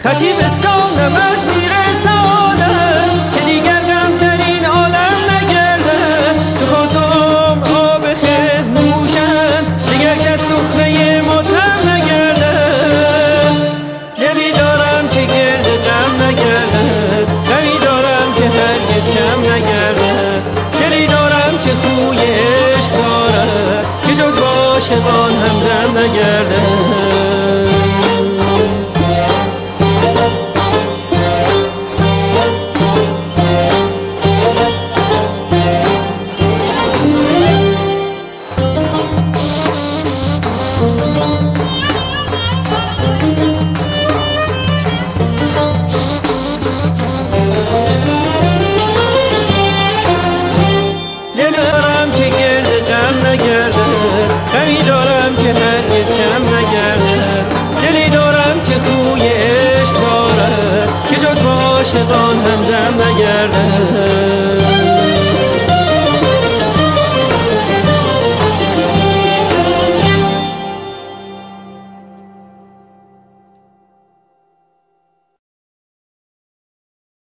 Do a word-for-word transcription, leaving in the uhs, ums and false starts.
خطیب سانم از میرسانه که دیگر غم در این عالم نگرده. چو خاصم آب خز نوشن دیگر کس سخره ماتم نگرده. دلی دارم که گرد غم نگرده، غمی دارم که هرگز کم نگرده. دلی دارم که خوی عشق دارد که جز با عاشقان همدم نگرده.